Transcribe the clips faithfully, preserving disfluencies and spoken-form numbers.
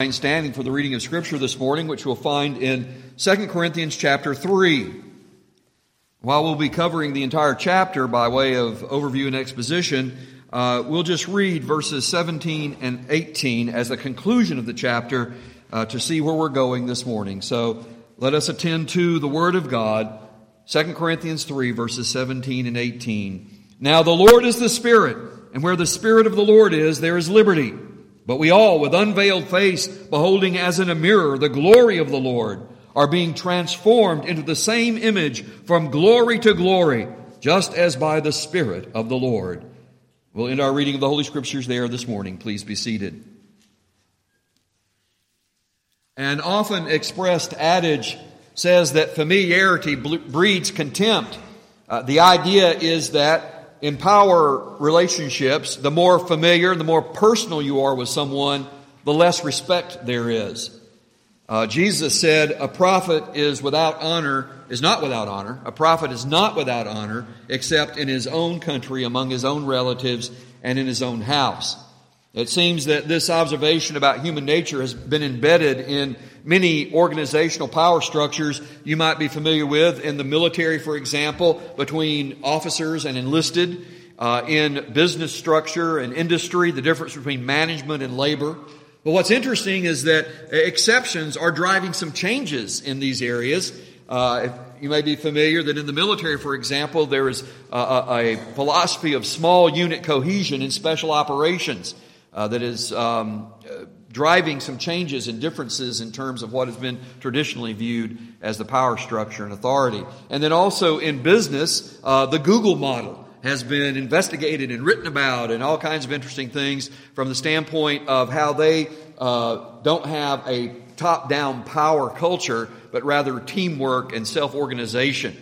Standing for the reading of Scripture this morning, which we'll find in Second Corinthians chapter three. While we'll be covering the entire chapter by way of overview and exposition, uh, we'll just read verses seventeen and eighteen as the conclusion of the chapter uh, to see where we're going this morning. So let us attend to the Word of God, Second Corinthians three, verses seventeen and eighteen. Now the Lord is the Spirit, and where the Spirit of the Lord is, there is liberty. But we all, with unveiled face, beholding as in a mirror the glory of the Lord, are being transformed into the same image from glory to glory, just as by the Spirit of the Lord. We'll end our reading of the Holy Scriptures there this morning. Please be seated. An often expressed adage says that familiarity breeds contempt. Uh, the idea is that in power relationships, the more familiar, the more personal you are with someone, the less respect there is. Uh, Jesus said, a prophet is without honor, is not without honor. A prophet is not without honor, except in his own country, among his own relatives, and in his own house. It seems that this observation about human nature has been embedded in many organizational power structures you might be familiar with. In the military, for example, between officers and enlisted, uh, in business structure and industry, the difference between management and labor. But what's interesting is that exceptions are driving some changes in these areas. Uh, if you may be familiar that in the military, for example, there is a, a, a philosophy of small unit cohesion in special operations. Uh, that is um, uh, driving some changes and differences in terms of what has been traditionally viewed as the power structure and authority. And then also in business, uh, the Google model has been investigated and written about, and all kinds of interesting things from the standpoint of how they uh, don't have a top-down power culture, but rather teamwork and self-organization.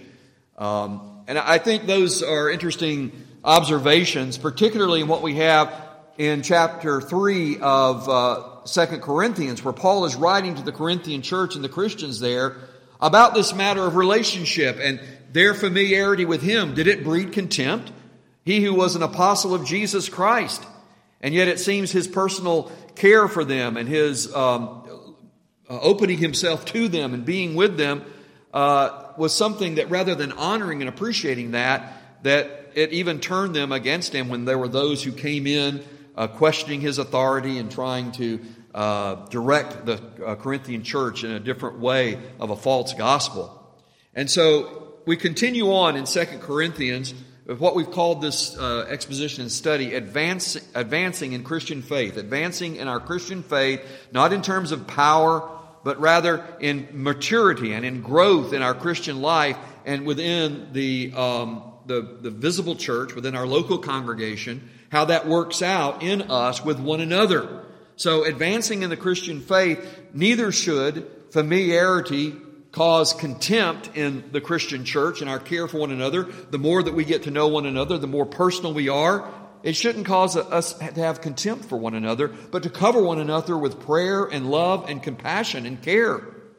Um, and I think those are interesting observations, particularly in what we have in chapter three of uh, Second Corinthians, where Paul is writing to the Corinthian church and the Christians there about this matter of relationship and their familiarity with him. Did it breed contempt? He who was an apostle of Jesus Christ, and yet it seems his personal care for them and his um, uh, opening himself to them and being with them uh, was something that, rather than honoring and appreciating that, that it even turned them against him when there were those who came in Uh, questioning his authority and trying to uh, direct the uh, Corinthian church in a different way of a false gospel. And so we continue on in Second Corinthians with what we've called this uh, exposition and study, advance, advancing in Christian faith, advancing in our Christian faith, not in terms of power, but rather in maturity and in growth in our Christian life and within the, um, the, the visible church, within our local congregation, how that works out in us with one another. So advancing in the Christian faith, neither should familiarity cause contempt in the Christian church and our care for one another. The more that we get to know one another, the more personal we are. It shouldn't cause us to have contempt for one another, but to cover one another with prayer and love and compassion and care.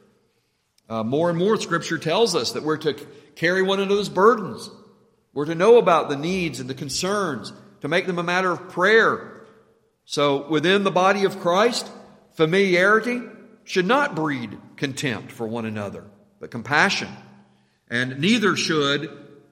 Uh, more and more Scripture tells us that we're to carry one another's burdens. We're to know about the needs and the concerns, to make them a matter of prayer. So within the body of Christ, familiarity should not breed contempt for one another, but compassion. And neither should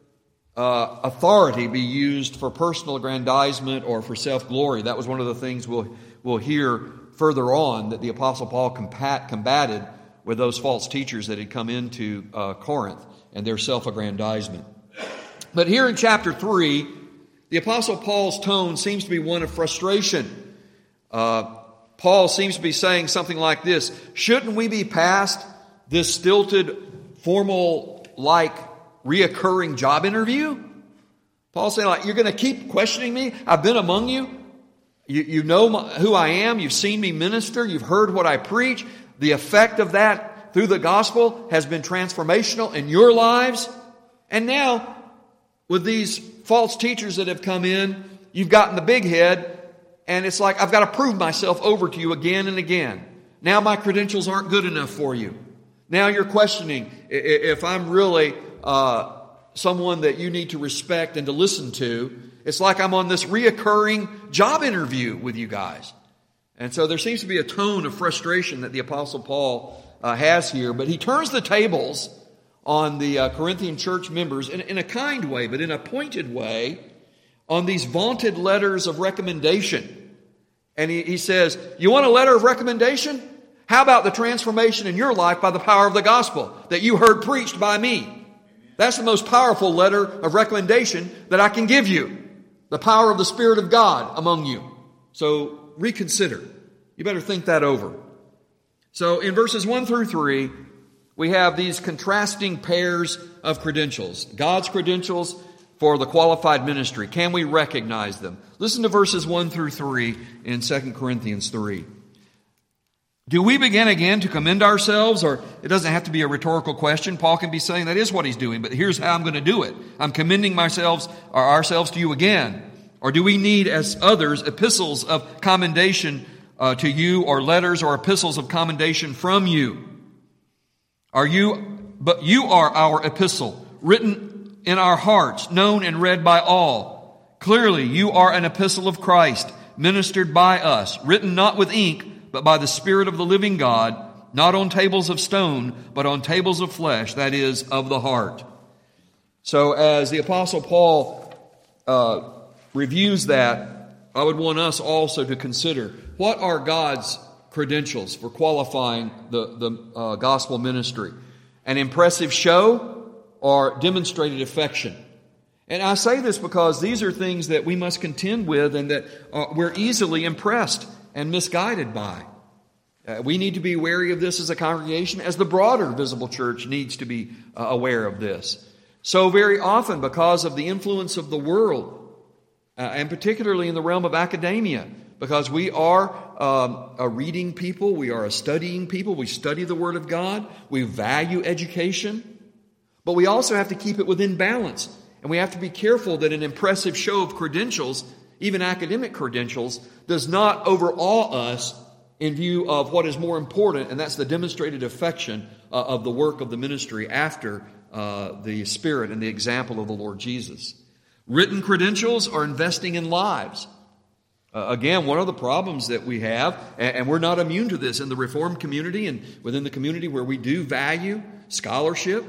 uh, authority be used for personal aggrandizement or for self-glory. That was one of the things we'll, we'll hear further on that the Apostle Paul combat, combated with those false teachers that had come into uh, Corinth and their self-aggrandizement. But here in chapter three, the Apostle Paul's tone seems to be one of frustration. Uh, Paul seems to be saying something like this: shouldn't we be past this stilted, formal-like, reoccurring job interview? Paul's saying, like, you're going to keep questioning me? I've been among you. You, you know my, who I am. You've seen me minister. You've heard what I preach. The effect of that through the gospel has been transformational in your lives. And now, with these false teachers that have come in, you've gotten the big head, and it's like, I've got to prove myself over to you again and again. Now my credentials aren't good enough for you. Now you're questioning if I'm really uh, someone that you need to respect and to listen to. It's like I'm on this reoccurring job interview with you guys. And so there seems to be a tone of frustration that the Apostle Paul uh, has here, but he turns the tables on the uh, Corinthian church members in, in a kind way, but in a pointed way, on these vaunted letters of recommendation. And he, he says, you want a letter of recommendation? How about the transformation in your life by the power of the gospel that you heard preached by me? That's the most powerful letter of recommendation that I can give you. The power of the Spirit of God among you. So reconsider. You better think that over. So in verses one through three, we have these contrasting pairs of credentials. God's credentials for the qualified ministry. Can we recognize them? Listen to verses one through three in Second Corinthians three. Do we begin again to commend ourselves? Or it doesn't have to be a rhetorical question. Paul can be saying that is what he's doing, but here's how I'm going to do it. I'm commending myself or ourselves to you again. Or do we need, as others, epistles of commendation uh, to you, or letters or epistles of commendation from you? Are you, but you are our epistle, written in our hearts, known and read by all. Clearly, you are an epistle of Christ, ministered by us, written not with ink, but by the Spirit of the living God, not on tables of stone, but on tables of flesh, that is, of the heart. So as the Apostle Paul uh, reviews that, I would want us also to consider, what are God's credentials for qualifying the, the uh, gospel ministry? An impressive show or demonstrated affection? And I say this because these are things that we must contend with and that uh, we're easily impressed and misguided by. Uh, we need to be wary of this as a congregation, as the broader visible church needs to be uh, aware of this. So very often, because of the influence of the world, uh, and particularly in the realm of academia, because we are um, a reading people, we are a studying people, we study the Word of God, we value education, but we also have to keep it within balance. And we have to be careful that an impressive show of credentials, even academic credentials, does not overawe us in view of what is more important, and that's the demonstrated affection uh, of the work of the ministry after uh, the Spirit and the example of the Lord Jesus. Written credentials are investing in lives. Uh, again, one of the problems that we have, and, and we're not immune to this in the Reformed community and within the community where we do value scholarship,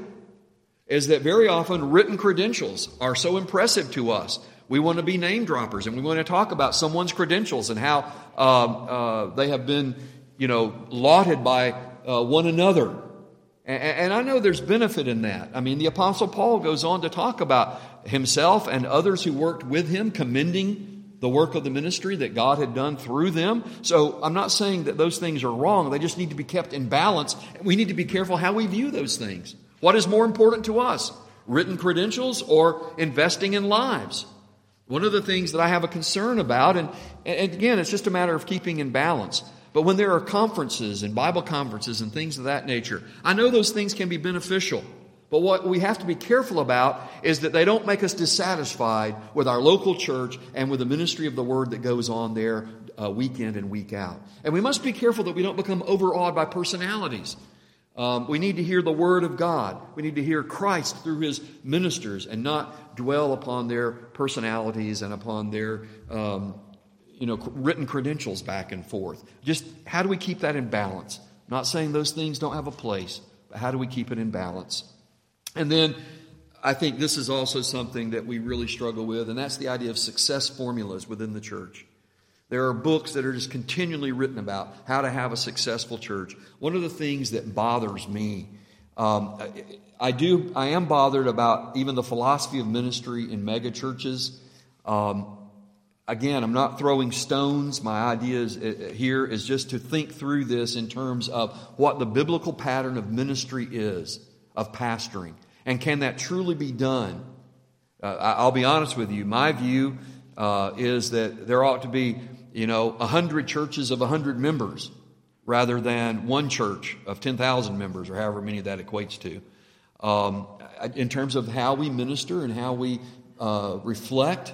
is that very often written credentials are so impressive to us. We want to be name droppers, and we want to talk about someone's credentials and how uh, uh, they have been, you know, lauded by uh, one another. And, and I know there's benefit in that. I mean, the Apostle Paul goes on to talk about himself and others who worked with him, commending the work of the ministry that God had done through them. So I'm not saying that those things are wrong. They just need to be kept in balance. We need to be careful how we view those things. What is more important to us? Written credentials or investing in lives? One of the things that I have a concern about, and, and again, it's just a matter of keeping in balance. But when there are conferences and Bible conferences and things of that nature, I know those things can be beneficial. But what we have to be careful about is that they don't make us dissatisfied with our local church and with the ministry of the Word that goes on there uh, week in and week out. And we must be careful that we don't become overawed by personalities. Um, we need to hear the Word of God. We need to hear Christ through His ministers and not dwell upon their personalities and upon their um, you know, written credentials back and forth. Just how do we keep that in balance? I'm not saying those things don't have a place, but how do we keep it in balance? And then I think this is also something that we really struggle with, and that's the idea of success formulas within the church. There are books that are just continually written about how to have a successful church. One of the things that bothers me, um, I do, I am bothered about even the philosophy of ministry in mega churches. Um, again, I'm not throwing stones. My idea is, uh, here is just to think through this in terms of what the biblical pattern of ministry is, of pastoring, and can that truly be done? Uh, I'll be honest with you. My view uh, is that there ought to be, you know, a hundred churches of a hundred members rather than one church of ten thousand members or however many that equates to. Um, in terms of how we minister and how we uh, reflect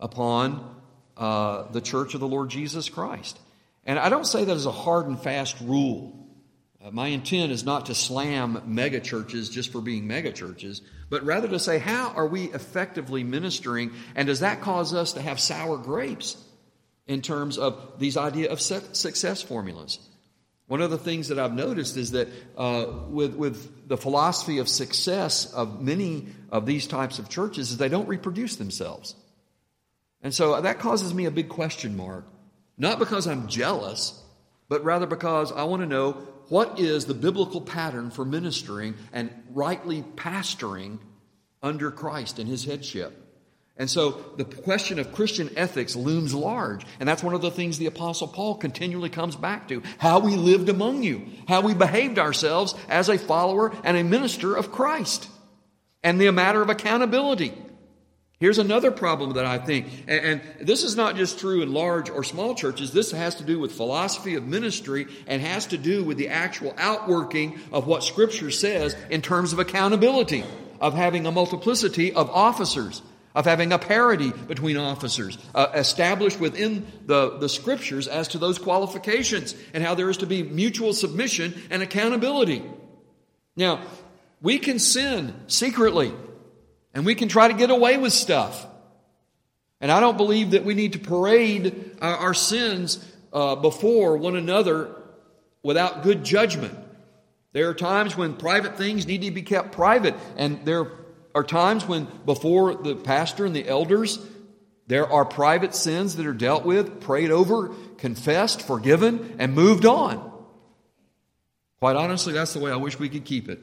upon uh, the church of the Lord Jesus Christ. And I don't say that as a hard and fast rule. Uh, my intent is not to slam mega churches just for being mega churches, but rather to say, how are we effectively ministering, and does that cause us to have sour grapes? in terms of these idea of success formulas. One of the things that I've noticed is that uh, with, with the philosophy of success of many of these types of churches is they don't reproduce themselves. And so that causes me a big question mark. Not because I'm jealous, but rather because I want to know what is the biblical pattern for ministering and rightly pastoring under Christ and His headship. And so the question of Christian ethics looms large. And that's one of the things the Apostle Paul continually comes back to. How we lived among you. How we behaved ourselves as a follower and a minister of Christ. And the matter of accountability. Here's another problem that I think, and, and this is not just true in large or small churches. This has to do with philosophy of ministry and has to do with the actual outworking of what Scripture says in terms of accountability, of having a multiplicity of officers, of having a parity between officers, uh, established within the, the Scriptures as to those qualifications and how there is to be mutual submission and accountability. Now, we can sin secretly and we can try to get away with stuff. And I don't believe that we need to parade our, our sins uh, before one another without good judgment. There are times when private things need to be kept private, and there are times when before the pastor and the elders, there are private sins that are dealt with, prayed over, confessed, forgiven, and moved on. Quite honestly, that's the way I wish we could keep it.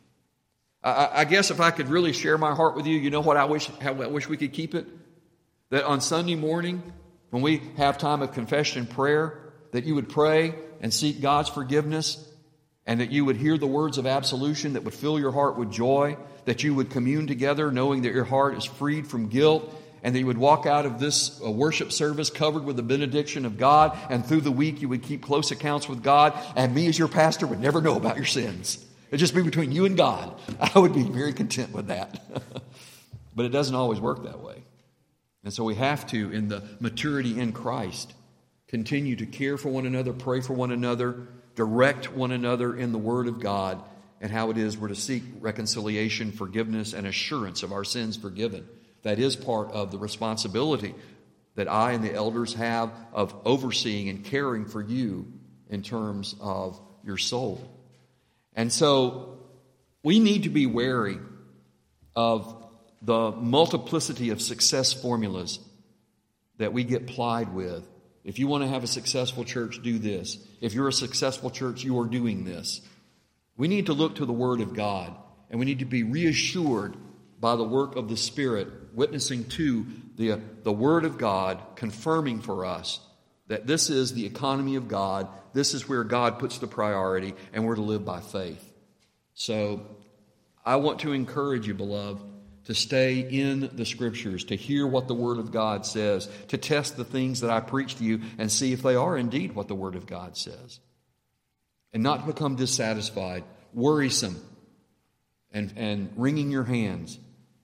I, I guess if I could really share my heart with you, you know what I wish, how I wish we could keep it? That on Sunday morning, when we have time of confession and prayer, that you would pray and seek God's forgiveness, and that you would hear the words of absolution that would fill your heart with joy, that you would commune together knowing that your heart is freed from guilt, and that you would walk out of this uh, worship service covered with the benediction of God, and through the week you would keep close accounts with God, and me as your pastor would never know about your sins. It'd just be between you and God. I would be very content with that. But it doesn't always work that way. And so we have to, in the maturity in Christ, continue to care for one another, pray for one another, direct one another in the Word of God, and how it is we're to seek reconciliation, forgiveness, and assurance of our sins forgiven. That is part of the responsibility that I and the elders have of overseeing and caring for you in terms of your soul. And so we need to be wary of the multiplicity of success formulas that we get plied with. If you want to have a successful church, do this. If you're a successful church, you are doing this. We need to look to the Word of God, and we need to be reassured by the work of the Spirit, witnessing to the, the Word of God, confirming for us that this is the economy of God, this is where God puts the priority, and we're to live by faith. So I want to encourage you, beloved, to stay in the Scriptures, to hear what the Word of God says, to test the things that I preach to you and see if they are indeed what the Word of God says. And not to become dissatisfied, worrisome, and, and wringing your hands.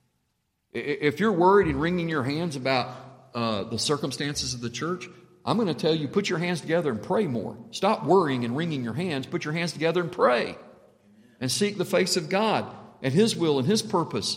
If you're worried and wringing your hands about uh, the circumstances of the church, I'm going to tell you, put your hands together and pray more. Stop worrying and wringing your hands. Put your hands together and pray. And seek the face of God and His will and His purpose.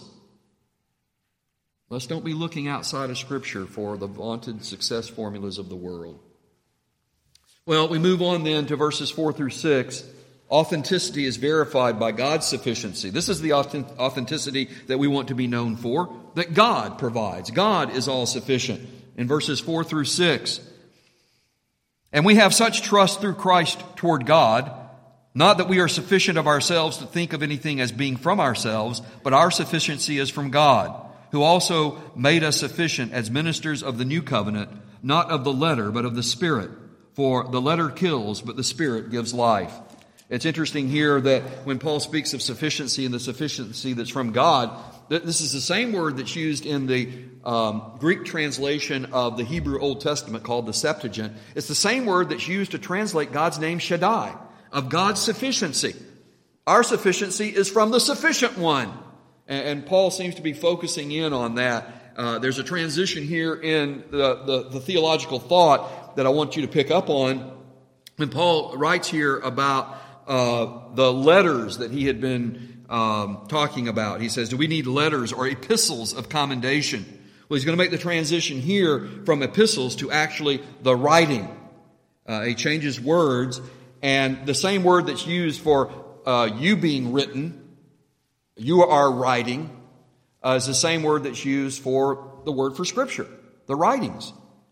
Let's don't be looking outside of Scripture for the vaunted success formulas of the world. Well, we move on then to verses four through six. Authenticity is verified by God's sufficiency. This is the authenticity that we want to be known for, that God provides. God is all sufficient. In verses four through six. And we have such trust through Christ toward God, not that we are sufficient of ourselves to think of anything as being from ourselves, but our sufficiency is from God, who also made us sufficient as ministers of the new covenant, not of the letter, but of the Spirit. For the letter kills, but the Spirit gives life. It's interesting here that when Paul speaks of sufficiency and the sufficiency that's from God, this is the same word that's used in the um, Greek translation of the Hebrew Old Testament called the Septuagint. It's the same word that's used to translate God's name Shaddai, of God's sufficiency. Our sufficiency is from the sufficient one. And, and Paul seems to be focusing in on that. Uh, there's a transition here in the, the, the theological thought that I want you to pick up on. When Paul writes here about uh, the letters that he had been um, talking about, he says, do we need letters or epistles of commendation? Well, he's going to make the transition here from epistles to actually the writing. Uh, he changes words, and the same word that's used for uh, you being written, you are writing, uh, is the same word that's used for the word for Scripture, the writings.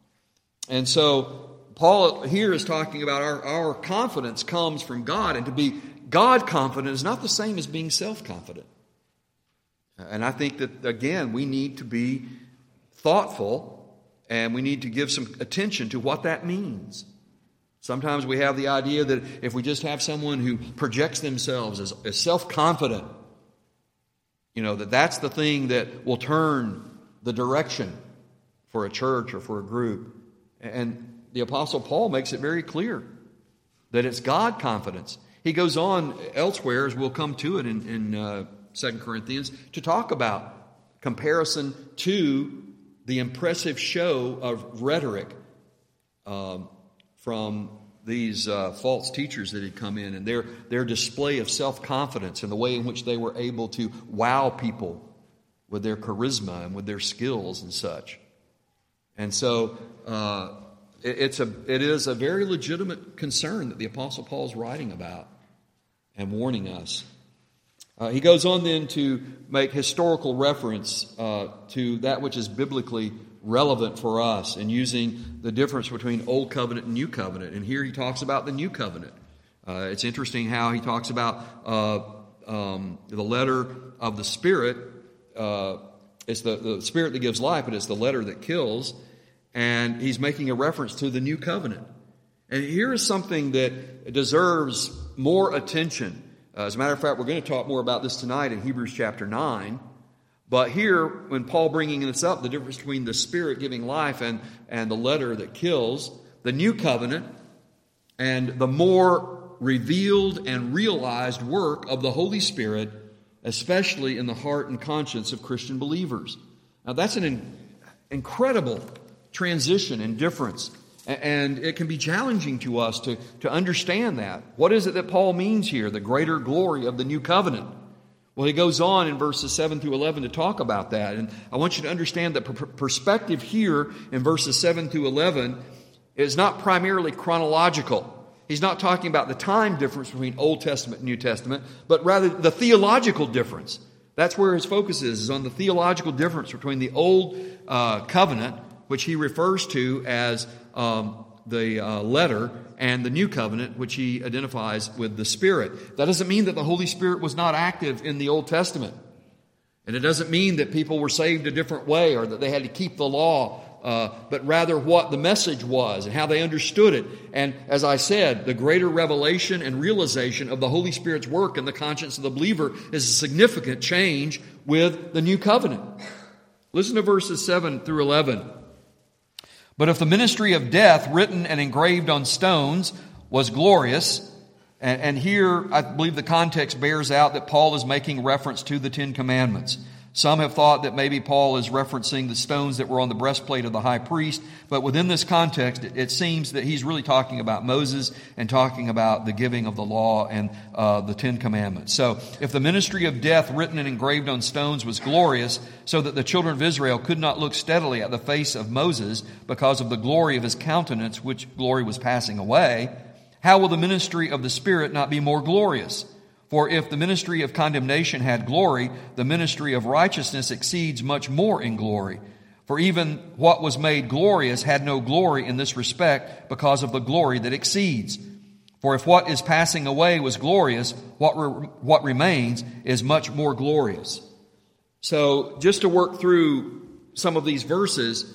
And so Paul here is talking about our, our confidence comes from God, and to be God confident is not the same as being self-confident. And I think that, again, we need to be thoughtful, and we need to give some attention to what that means. Sometimes we have the idea that if we just have someone who projects themselves as, as self-confident, you know, that that's the thing that will turn the direction for a church or for a group. And the Apostle Paul makes it very clear that it's God confidence. He goes on elsewhere, as we'll come to it in, in uh, Second Corinthians, to talk about comparison to the impressive show of rhetoric um, from these uh, false teachers that had come in, and their, their display of self-confidence and the way in which they were able to wow people with their charisma and with their skills and such. And so uh, it, it's a, it is a very legitimate concern that the Apostle Paul is writing about and warning us. Uh, he goes on then to make historical reference uh, to that which is biblically relevant for us, and using the difference between Old Covenant and New Covenant. And here he talks about the New Covenant. Uh, it's interesting how he talks about uh, um, the letter of the Spirit. Uh, it's the, the Spirit that gives life, but it's the letter that kills. And he's making a reference to the New Covenant. And here is something that deserves more attention. Uh, as a matter of fact, we're going to talk more about this tonight in Hebrews chapter nine. But here, when Paul bringing this up, the difference between the Spirit giving life and, and the letter that kills, the New Covenant, and the more revealed and realized work of the Holy Spirit, especially in the heart and conscience of Christian believers. Now, that's an in, incredible transition and difference. And it can be challenging to us to, to understand that. What is it that Paul means here, the greater glory of the New Covenant? Well, he goes on in verses seven through eleven to talk about that. And I want you to understand that per- perspective here in verses seven through eleven is not primarily chronological. He's not talking about the time difference between Old Testament and New Testament, but rather the theological difference. That's where his focus is, is on the theological difference between the Old uh, Covenant, which he refers to as um, the uh, letter, and the New Covenant, which he identifies with the Spirit. That doesn't mean that the Holy Spirit was not active in the Old Testament. And it doesn't mean that people were saved a different way or that they had to keep the law, uh, but rather what the message was and how they understood it. And as I said, the greater revelation and realization of the Holy Spirit's work in the conscience of the believer is a significant change with the New Covenant. Listen to verses seven through eleven. But if the ministry of death, written and engraved on stones, was glorious, and, and here I believe the context bears out that Paul is making reference to the Ten Commandments. Some have thought that maybe Paul is referencing the stones that were on the breastplate of the high priest, but within this context, it, it seems that he's really talking about Moses and talking about the giving of the law and uh, the Ten Commandments. So, if the ministry of death written and engraved on stones was glorious, so that the children of Israel could not look steadily at the face of Moses because of the glory of his countenance, which glory was passing away, how will the ministry of the Spirit not be more glorious? For if the ministry of condemnation had glory, the ministry of righteousness exceeds much more in glory. For even what was made glorious had no glory in this respect because of the glory that exceeds. For if what is passing away was glorious, what re- what remains is much more glorious. So just to work through some of these verses,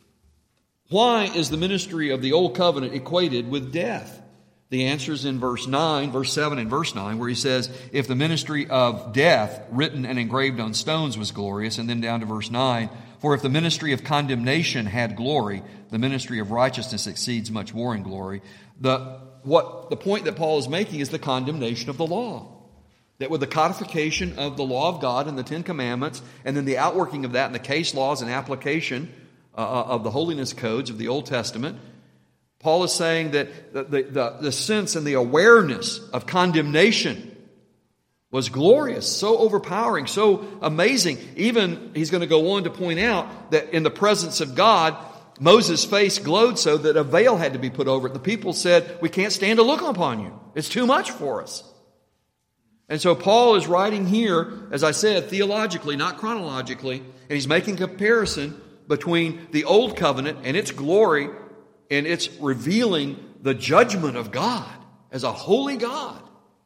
why is the ministry of the Old Covenant equated with death? The answer is in verse nine, verse seven and verse nine, where he says, if the ministry of death written and engraved on stones was glorious, and then down to verse nine, for if the ministry of condemnation had glory, the ministry of righteousness exceeds much more in glory. The, what, the point that Paul is making is the condemnation of the law. That with the codification of the law of God and the Ten Commandments, and then the outworking of that in the case laws and application uh, of the holiness codes of the Old Testament, Paul is saying that the, the, the sense and the awareness of condemnation was glorious, so overpowering, so amazing. Even he's going to go on to point out that in the presence of God, Moses' face glowed so that a veil had to be put over it. The people said, we can't stand to look upon you. It's too much for us. And so Paul is writing here, as I said, theologically, not chronologically, and he's making comparison between the Old Covenant and its glory, and it's revealing the judgment of God as a holy God.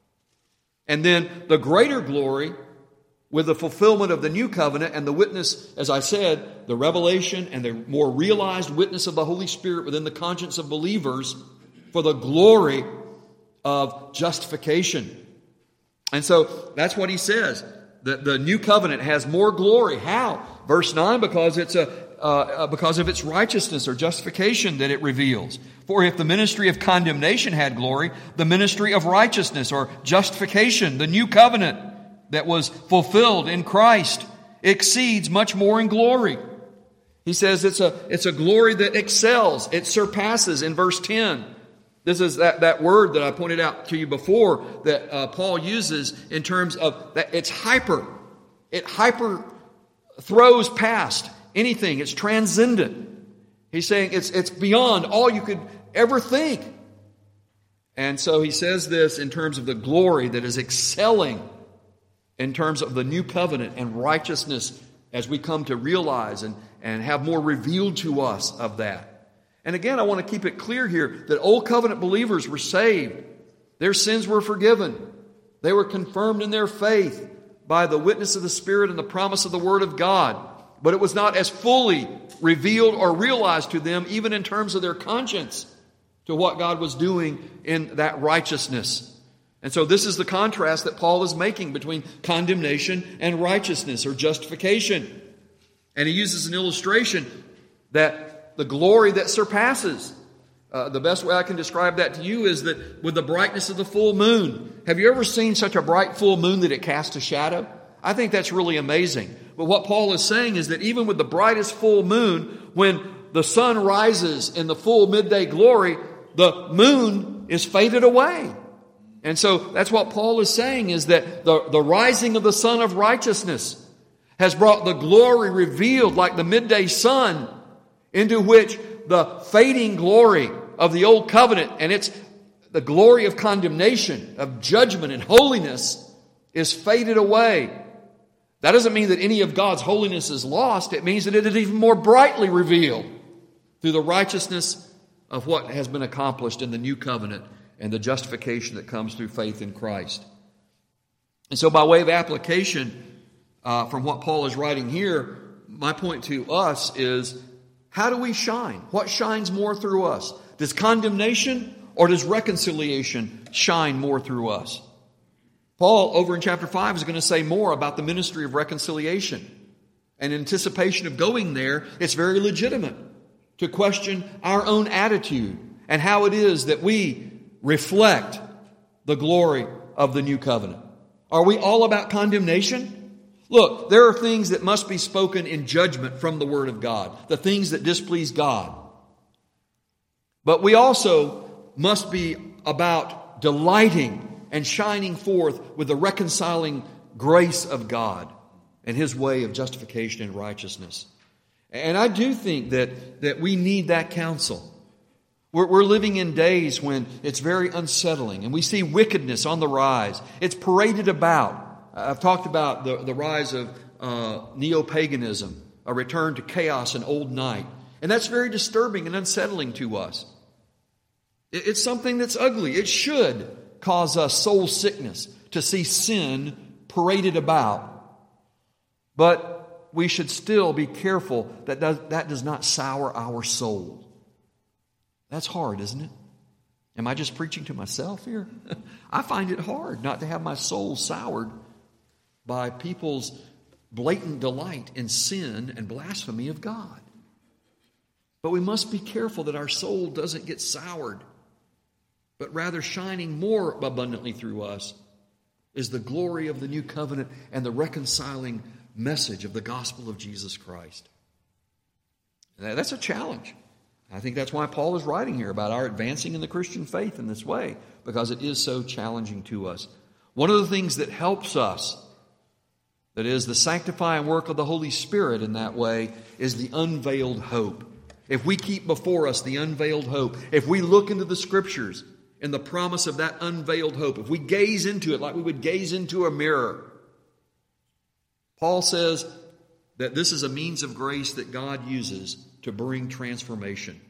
And then the greater glory with the fulfillment of the New Covenant and the witness, as I said, the revelation and the more realized witness of the Holy Spirit within the conscience of believers for the glory of justification. And so that's what he says. The, the New Covenant has more glory. How? Verse nine, because it's a uh, because of its righteousness or justification that it reveals. For if the ministry of condemnation had glory, the ministry of righteousness or justification, the New Covenant that was fulfilled in Christ, exceeds much more in glory. He says it's a it's a glory that excels, it surpasses in verse ten. This is that, that word that I pointed out to you before that uh, Paul uses in terms of that it's hyper. It hyper throws past anything. It's transcendent. He's saying it's it's beyond all you could ever think. And so he says this in terms of the glory that is excelling in terms of the new covenant and righteousness as we come to realize and, and have more revealed to us of that. And again, I want to keep it clear here that Old Covenant believers were saved. Their sins were forgiven. They were confirmed in their faith by the witness of the Spirit and the promise of the Word of God. But it was not as fully revealed or realized to them, even in terms of their conscience, to what God was doing in that righteousness. And so this is the contrast that Paul is making between condemnation and righteousness or justification. And he uses an illustration that the glory that surpasses. Uh, the best way I can describe that to you is that with the brightness of the full moon. Have you ever seen such a bright full moon that it casts a shadow? I think that's really amazing. But what Paul is saying is that even with the brightest full moon, when the sun rises in the full midday glory, the moon is faded away. And so that's what Paul is saying, is that the, the rising of the sun of righteousness has brought the glory revealed like the midday sun, into which the fading glory of the old covenant and its the glory of condemnation, of judgment and holiness is faded away. That doesn't mean that any of God's holiness is lost. It means that it is even more brightly revealed through the righteousness of what has been accomplished in the new covenant and the justification that comes through faith in Christ. And so by way of application uh, from what Paul is writing here, my point to us is, how do we shine? What shines more through us? Does condemnation or does reconciliation shine more through us? Paul, over in chapter five, is going to say more about the ministry of reconciliation. And in anticipation of going there, it's very legitimate to question our own attitude and how it is that we reflect the glory of the new covenant. Are we all about condemnation? Look, there are things that must be spoken in judgment from the Word of God, the things that displease God. But we also must be about delighting and shining forth with the reconciling grace of God and His way of justification and righteousness. And I do think that, that we need that counsel. We're, we're living in days when it's very unsettling and we see wickedness on the rise. It's paraded about. I've talked about the, the rise of uh, neo-paganism, a return to chaos and old night. And that's very disturbing and unsettling to us. It, it's something that's ugly. It should cause us soul sickness to see sin paraded about. But we should still be careful that does, that does not sour our soul. That's hard, isn't it? Am I just preaching to myself here? I find it hard not to have my soul soured by people's blatant delight in sin and blasphemy of God. But we must be careful that our soul doesn't get soured, but rather shining more abundantly through us is the glory of the new covenant and the reconciling message of the gospel of Jesus Christ. And that's a challenge. I think that's why Paul is writing here about our advancing in the Christian faith in this way, because it is so challenging to us. One of the things that helps us, that is the sanctifying work of the Holy Spirit in that way, is the unveiled hope. If we keep before us the unveiled hope, if we look into the Scriptures and the promise of that unveiled hope, if we gaze into it like we would gaze into a mirror, Paul says that this is a means of grace that God uses to bring transformation.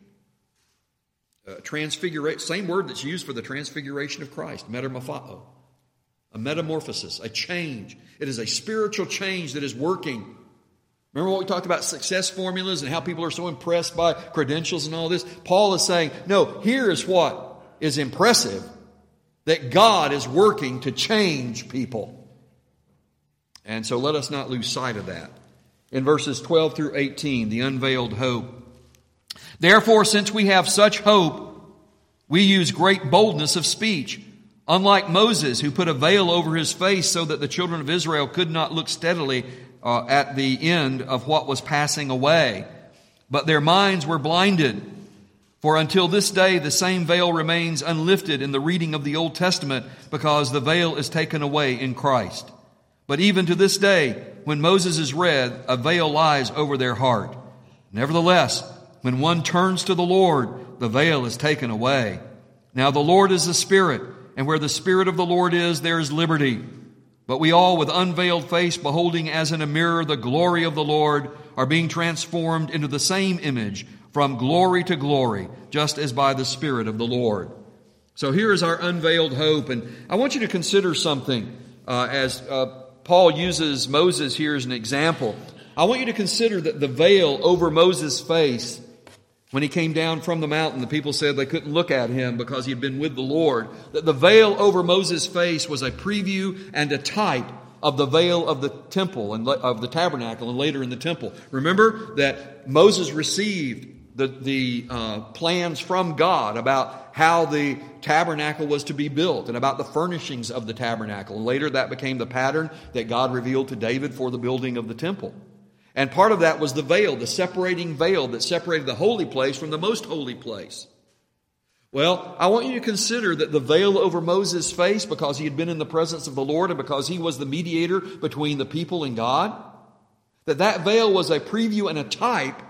Uh, transfiguration, same word that's used for the transfiguration of Christ, metamorpho, a metamorphosis, a change. It is a spiritual change that is working. Remember what we talked about, success formulas and how people are so impressed by credentials and all this? Paul is saying, no, here is what is impressive, that God is working to change people. And so let us not lose sight of that. In verses twelve through eighteen, the unveiled hope. Therefore, since we have such hope, we use great boldness of speech. Unlike Moses, who put a veil over his face so that the children of Israel could not look steadily uh, at the end of what was passing away. But their minds were blinded. For until this day, the same veil remains unlifted in the reading of the Old Testament, because the veil is taken away in Christ. But even to this day, when Moses is read, a veil lies over their heart. Nevertheless, when one turns to the Lord, the veil is taken away. Now the Lord is the Spirit, and where the Spirit of the Lord is, there is liberty. But we all, with unveiled face, beholding as in a mirror the glory of the Lord, are being transformed into the same image, from glory to glory, just as by the Spirit of the Lord. So here is our unveiled hope. And I want you to consider something uh, as uh, Paul uses Moses here as an example. I want you to consider that the veil over Moses' face, when he came down from the mountain, the people said they couldn't look at him because he had been with the Lord. That the veil over Moses' face was a preview and a type of the veil of the temple and of the tabernacle and later in the temple. Remember that Moses received the, the uh, plans from God about how the tabernacle was to be built and about the furnishings of the tabernacle. And later that became the pattern that God revealed to David for the building of the temple. And part of that was the veil, the separating veil that separated the holy place from the most holy place. Well, I want you to consider that the veil over Moses' face, because he had been in the presence of the Lord and because he was the mediator between the people and God, that that veil was a preview and a type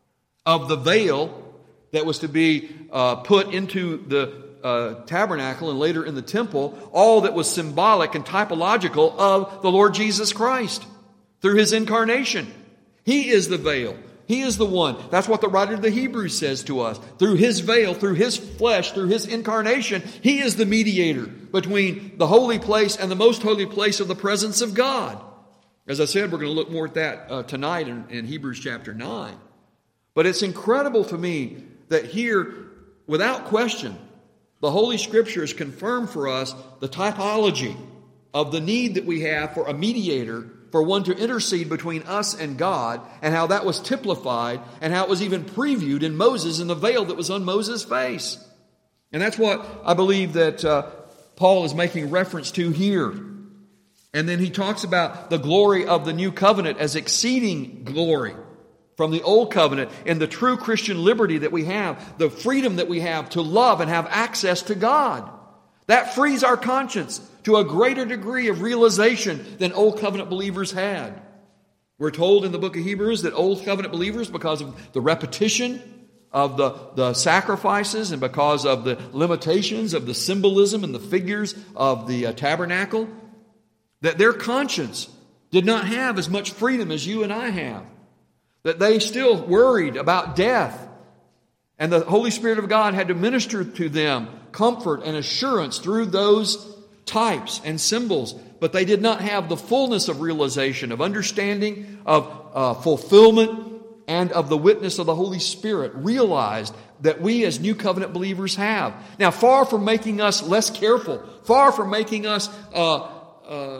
of the veil that was to be uh, put into the uh, tabernacle and later in the temple, all that was symbolic and typological of the Lord Jesus Christ through His incarnation. He is the veil. He is the one. That's what the writer of the Hebrews says to us. Through His veil, through His flesh, through His incarnation, He is the mediator between the holy place and the most holy place of the presence of God. As I said, we're going to look more at that uh, tonight in, in Hebrews chapter nine. But it's incredible to me that here, without question, the Holy Scriptures confirm for us the typology of the need that we have for a mediator, for one to intercede between us and God, and how that was typified, and how it was even previewed in Moses in the veil that was on Moses' face. And that's what I believe that uh, Paul is making reference to here. And then he talks about the glory of the new covenant as exceeding glory from the old covenant, and the true Christian liberty that we have, the freedom that we have to love and have access to God. That frees our conscience to a greater degree of realization than Old Covenant believers had. We're told in the book of Hebrews that Old Covenant believers, because of the repetition of the, the sacrifices and because of the limitations of the symbolism and the figures of the uh, tabernacle, that their conscience did not have as much freedom as you and I have. That they still worried about death. And the Holy Spirit of God had to minister to them comfort and assurance through those types and symbols. But they did not have the fullness of realization, of understanding, of uh, fulfillment, and of the witness of the Holy Spirit realized that we as New Covenant believers have. Now, far from making us less careful, far from making us uh, uh,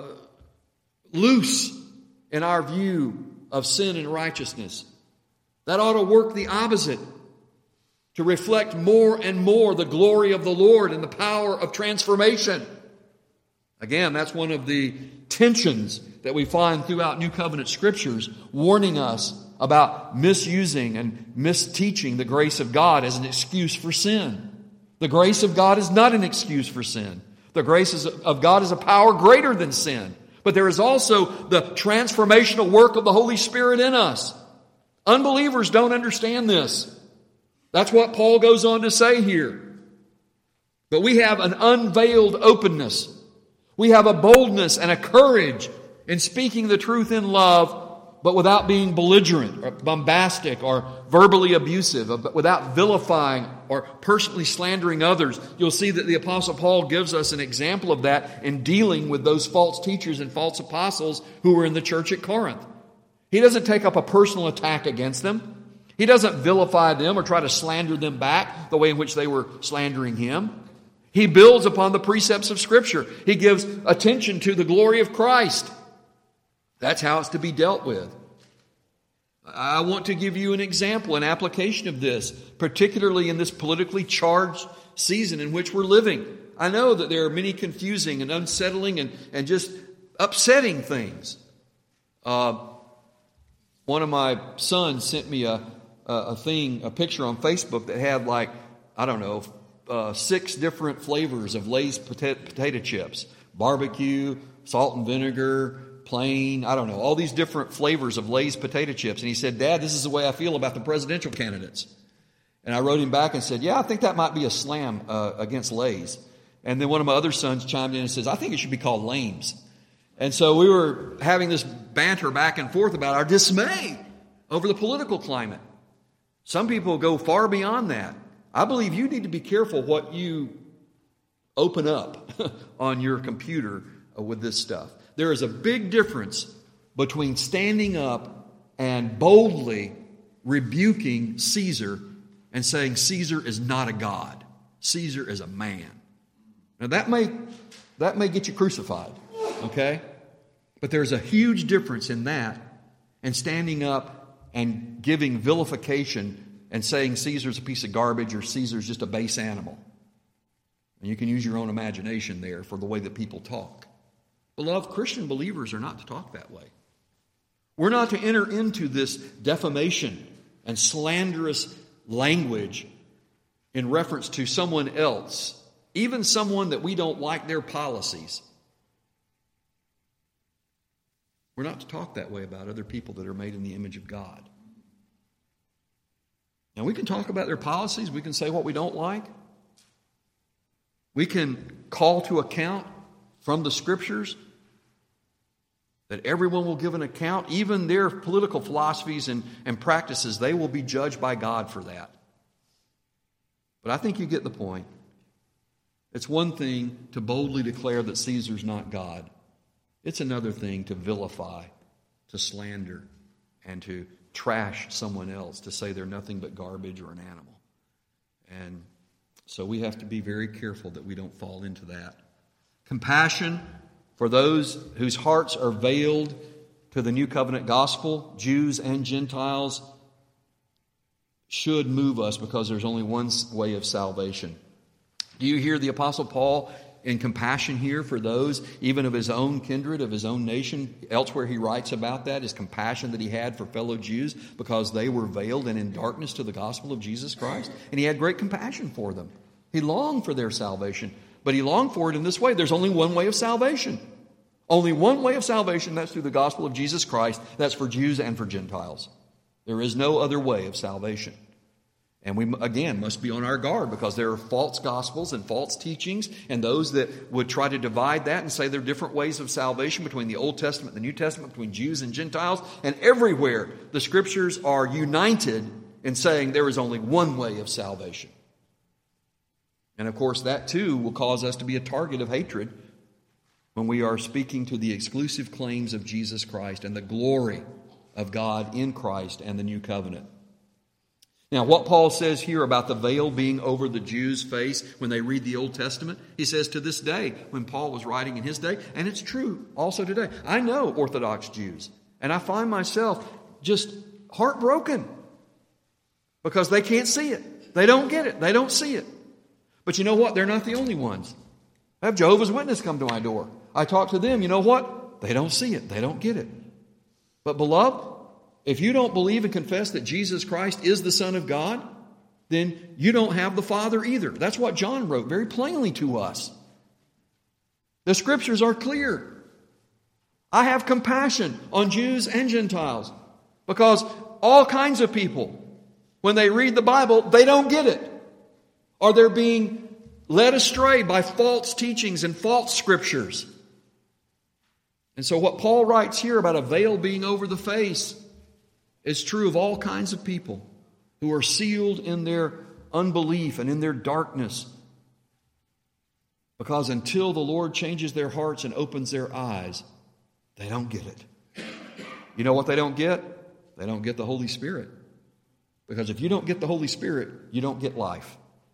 loose in our view of sin and righteousness, that ought to work the opposite, to reflect more and more the glory of the Lord and the power of transformation. Again, that's one of the tensions that we find throughout New Covenant Scriptures, warning us about misusing and misteaching the grace of God as an excuse for sin. The grace of God is not an excuse for sin. The grace of God is a power greater than sin. But there is also the transformational work of the Holy Spirit in us. Unbelievers don't understand this. That's what Paul goes on to say here. But we have an unveiled openness. We have a boldness and a courage in speaking the truth in love, but without being belligerent or bombastic or verbally abusive, without vilifying or personally slandering others. You'll see that the Apostle Paul gives us an example of that in dealing with those false teachers and false apostles who were in the church at Corinth. He doesn't take up a personal attack against them. He doesn't vilify them or try to slander them back the way in which they were slandering him. He builds upon the precepts of Scripture. He gives attention to the glory of Christ. That's how it's to be dealt with. I want to give you an example, an application of this, particularly in this politically charged season in which we're living. I know that there are many confusing and unsettling and, and just upsetting things. Uh, one of my sons sent me a, a, a thing, a picture on Facebook that had like, I don't know, uh, six different flavors of Lay's potato, potato chips. Barbecue, salt and vinegar, plain, I don't know, all these different flavors of Lay's potato chips. And he said, Dad, this is the way I feel about the presidential candidates. And I wrote him back and said, yeah, I think that might be a slam uh, against Lay's. And then one of my other sons chimed in and says, I think it should be called Lames. And so we were having this banter back and forth about our dismay over the political climate. Some people go far beyond that. I believe you need to be careful what you open up on your computer with this stuff. There is a big difference between standing up and boldly rebuking Caesar and saying Caesar is not a god. Caesar is a man. Now that may, that may get you crucified, okay? But there's a huge difference in that and standing up and giving vilification and saying Caesar's a piece of garbage or Caesar's just a base animal. And you can use your own imagination there for the way that people talk. Beloved, Christian believers are not to talk that way. We're not to enter into this defamation and slanderous language in reference to someone else, even someone that we don't like their policies. We're not to talk that way about other people that are made in the image of God. Now, we can talk about their policies. We can say what we don't like. We can call to account from the Scriptures that everyone will give an account. Even their political philosophies and, and practices, they will be judged by God for that. But I think you get the point. It's one thing to boldly declare that Caesar's not God. It's another thing to vilify, to slander, and to trash someone else, to say they're nothing but garbage or an animal. And so we have to be very careful that we don't fall into that. Compassion for those whose hearts are veiled to the new covenant gospel, Jews and Gentiles, should move us because there's only one way of salvation. Do you hear the Apostle Paul in compassion here for those, even of his own kindred, of his own nation? Elsewhere he writes about that, his compassion that he had for fellow Jews because they were veiled and in darkness to the gospel of Jesus Christ. And he had great compassion for them. He longed for their salvation, but he longed for it in this way. There's only one way of salvation. Only one way of salvation, that's through the gospel of Jesus Christ. That's for Jews and for Gentiles. There is no other way of salvation. And we, again, must be on our guard because there are false gospels and false teachings and those that would try to divide that and say there are different ways of salvation between the Old Testament and the New Testament, between Jews and Gentiles. And everywhere the Scriptures are united in saying there is only one way of salvation. And of course, that too will cause us to be a target of hatred when we are speaking to the exclusive claims of Jesus Christ and the glory of God in Christ and the new covenant. Now, what Paul says here about the veil being over the Jews' face when they read the Old Testament, he says to this day, when Paul was writing in his day, and it's true also today. I know Orthodox Jews, and I find myself just heartbroken because they can't see it. They don't get it. They don't see it. But you know what? They're not the only ones. I have Jehovah's Witnesses come to my door. I talk to them. You know what? They don't see it. They don't get it. But beloved, if you don't believe and confess that Jesus Christ is the Son of God, then you don't have the Father either. That's what John wrote very plainly to us. The Scriptures are clear. I have compassion on Jews and Gentiles because all kinds of people, when they read the Bible, they don't get it. Or they're being led astray by false teachings and false scriptures. And so what Paul writes here about a veil being over the face is true of all kinds of people who are sealed in their unbelief and in their darkness. Because until the Lord changes their hearts and opens their eyes, they don't get it. You know what they don't get? They don't get the Holy Spirit. Because if you don't get the Holy Spirit, you don't get life.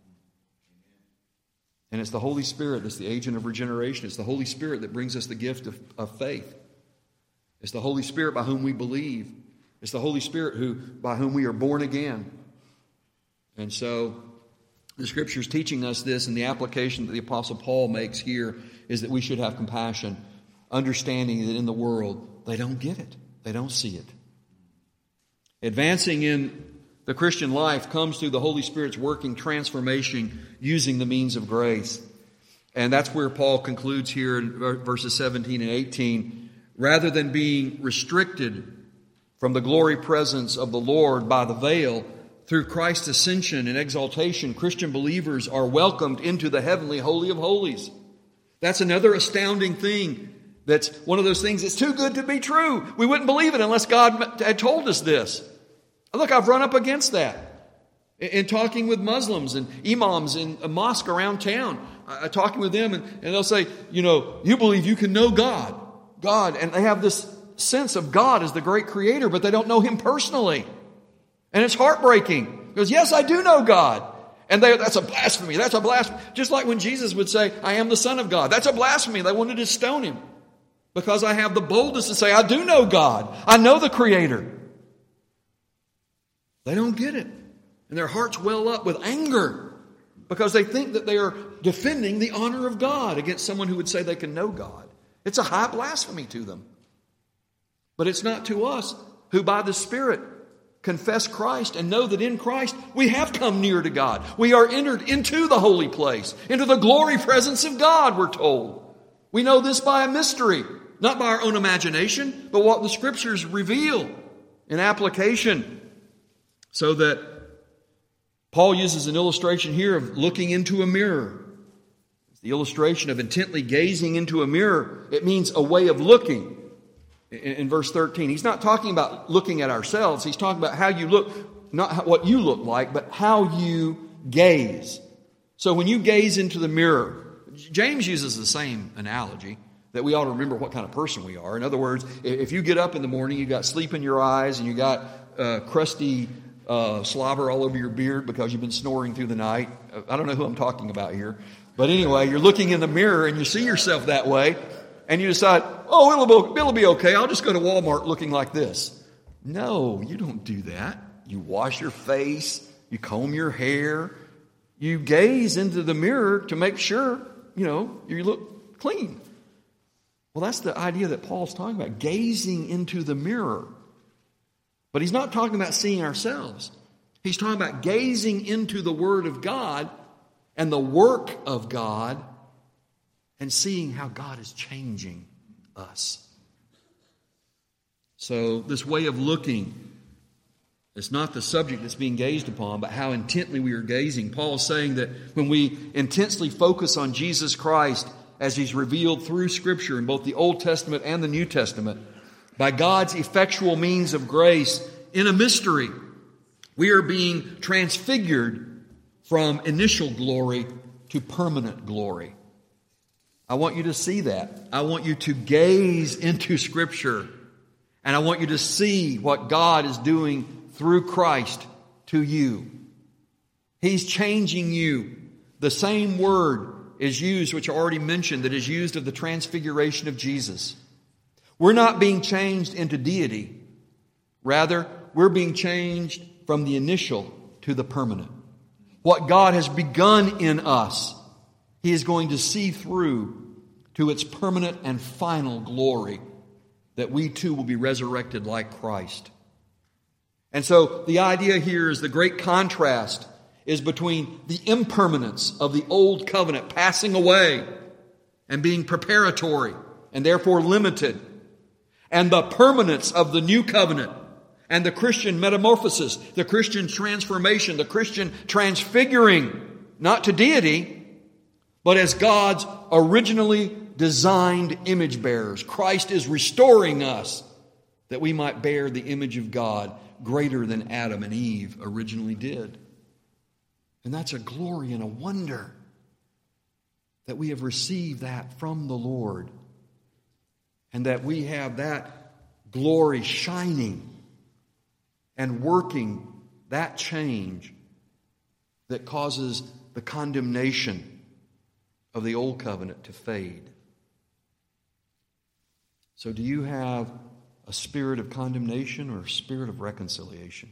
And it's the Holy Spirit that's the agent of regeneration. It's the Holy Spirit that brings us the gift of, of faith. It's the Holy Spirit by whom we believe. It's the Holy Spirit who by whom we are born again. And so the Scripture is teaching us this, and the application that the Apostle Paul makes here is that we should have compassion, understanding that in the world they don't get it. They don't see it. Advancing in the Christian life comes through the Holy Spirit's working transformation using the means of grace. And that's where Paul concludes here in verses seventeen and eighteen. Rather than being restricted from the glory presence of the Lord by the veil, through Christ's ascension and exaltation, Christian believers are welcomed into the heavenly Holy of Holies. That's another astounding thing. That's one of those things that's too good to be true. We wouldn't believe it unless God had told us this. Look, I've run up against that in talking with Muslims and imams in a mosque around town. Uh, talking with them, and, and they'll say, you know, you believe you can know God. God, and they have this sense of God as the great creator, but they don't know Him personally. And it's heartbreaking. Because, yes, I do know God. And they, that's a blasphemy. That's a blasphemy. Just like when Jesus would say, I am the Son of God. That's a blasphemy. They wanted to stone Him. Because I have the boldness to say, I do know God. I know the Creator. They don't get it. And their hearts well up with anger. Because they think that they are defending the honor of God against someone who would say they can know God. It's a high blasphemy to them. But it's not to us who by the Spirit confess Christ and know that in Christ we have come near to God. We are entered into the holy place, into the glory presence of God, we're told. We know this by a mystery, not by our own imagination, but what the Scriptures reveal in application. So that Paul uses an illustration here of looking into a mirror. It's the illustration of intently gazing into a mirror. It means a way of looking. In verse thirteen, he's not talking about looking at ourselves. He's talking about how you look, not what you look like, but how you gaze. So when you gaze into the mirror, James uses the same analogy that we ought to remember what kind of person we are. In other words, if you get up in the morning, you got sleep in your eyes, and you got uh, crusty uh, slobber all over your beard because you've been snoring through the night. I don't know who I'm talking about here. But anyway, you're looking in the mirror and you see yourself that way. And you decide, oh, it'll be, it'll be okay. I'll just go to Walmart looking like this. No, you don't do that. You wash your face. You comb your hair. You gaze into the mirror to make sure, you know, you look clean. Well, that's the idea that Paul's talking about, gazing into the mirror. But he's not talking about seeing ourselves. He's talking about gazing into the Word of God and the work of God, and seeing how God is changing us. So this way of looking, it's not the subject that's being gazed upon, but how intently we are gazing. Paul's saying that when we intensely focus on Jesus Christ as He's revealed through Scripture in both the Old Testament and the New Testament, by God's effectual means of grace in a mystery, we are being transfigured from initial glory to permanent glory. I want you to see that. I want you to gaze into Scripture. And I want you to see what God is doing through Christ to you. He's changing you. The same word is used, which I already mentioned, that is used of the transfiguration of Jesus. We're not being changed into deity. Rather, we're being changed from the initial to the permanent. What God has begun in us, He is going to see through to its permanent and final glory, that we too will be resurrected like Christ. And so the idea here is the great contrast is between the impermanence of the old covenant passing away and being preparatory and therefore limited, and the permanence of the new covenant and the Christian metamorphosis, the Christian transformation, the Christian transfiguring, not to deity, but as God's originally designed image bearers. Christ is restoring us that we might bear the image of God greater than Adam and Eve originally did. And that's a glory and a wonder that we have received that from the Lord, and that we have that glory shining and working that change that causes the condemnation of the old covenant to fade. So do you have a spirit of condemnation or a spirit of reconciliation?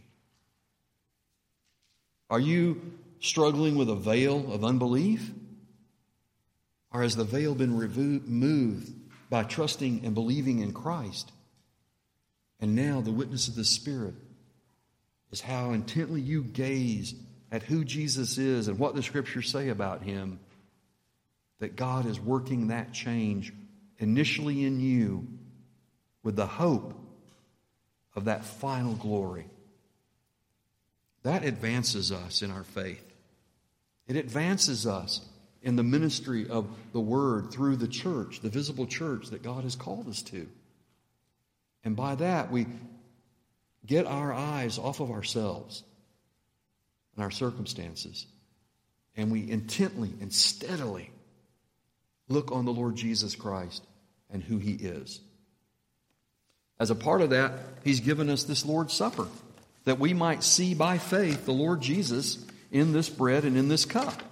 Are you struggling with a veil of unbelief? Or has the veil been removed by trusting and believing in Christ? And now the witness of the Spirit is how intently you gaze at who Jesus is and what the Scriptures say about Him, that God is working that change initially in you with the hope of that final glory. That advances us in our faith. It advances us in the ministry of the Word through the church, the visible church that God has called us to. And by that, we get our eyes off of ourselves and our circumstances, and we intently and steadily look on the Lord Jesus Christ and who He is. As a part of that, He's given us this Lord's Supper, that we might see by faith the Lord Jesus in this bread and in this cup.